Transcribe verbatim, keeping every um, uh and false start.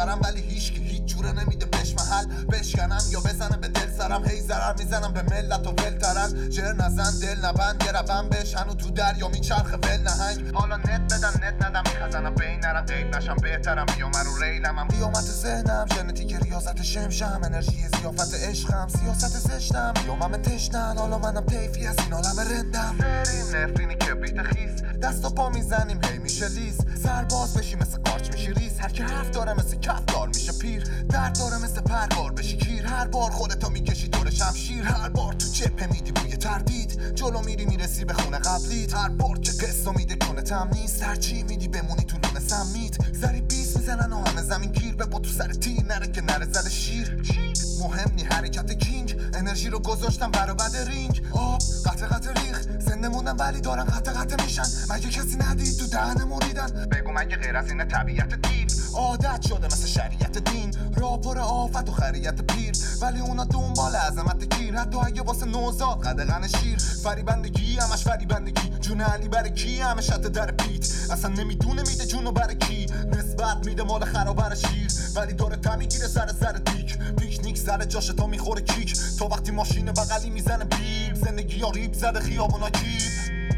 کشورم ولی هیچ کی هیچ جوره نمیده بهش محل بشکنم یا بزنه به دل سرم هی ضرر میزنم به ملت و ولترن جر نزن دل نبند یه ربن بش هنو تو دریا میچرخه ول نهنگ حالا نت بدن نت ندم میخزنم بین نرم غیب نشم بهترم بیام رو ریلم هم قیامت ذهنم ژنتیک ریاضت شمشم انرژی زیافت عشقم سیاست زشتم بیامم تشنن حالا منم طیفی از این عالم رندم بریم نفرینی کبریت خیس دست و پا میزنیم هی میشه لیز سرباز بشی مثل قارچ میشی ریز هر که حرف داره مثل کفدار میشه پیر درد داره مثل پرگار بشی کیر هر بار خودتو میکشی دور شمشیر هر بار تو جبهه میدی بوی تردید جلو میری میرسی به خونه قبلیت هر بار که قصه میده کنه تم نیست هر چی میدی بمونی تو لونه سمیت زری بیس میزنن و همه زمین گیر به با تو سر تیر نره که نره زده شیر مهم نی حرکت کینگ انرژی رو گذاشتم برابد رینگ آب قطع قطع ریخ زنده موندم ولی دارن قطع قطع میشن مگه کسی ندید تو دهن موریدن بگو مگه غیر از اینه طبیعت دیو عادت شده مثل شریعت دین راپور آفت و خریت پیر ولی اونا دنبال عظمت گیر حتی اگه واسه نوزاد قدغن شیر فریبندگی همش فریبندگی جون علی بر کی همه شت در پیت اصلا نمیدونه میده جونو بر کی نسبت میده مال خرابر شیر ولی داره تا میگیره سر سر دیک پیکنیک سر جاش تا میخوره کیک تا وقتی ماشین بغلی میزنه بیب زندگی ها ریب زده خیابونا کیب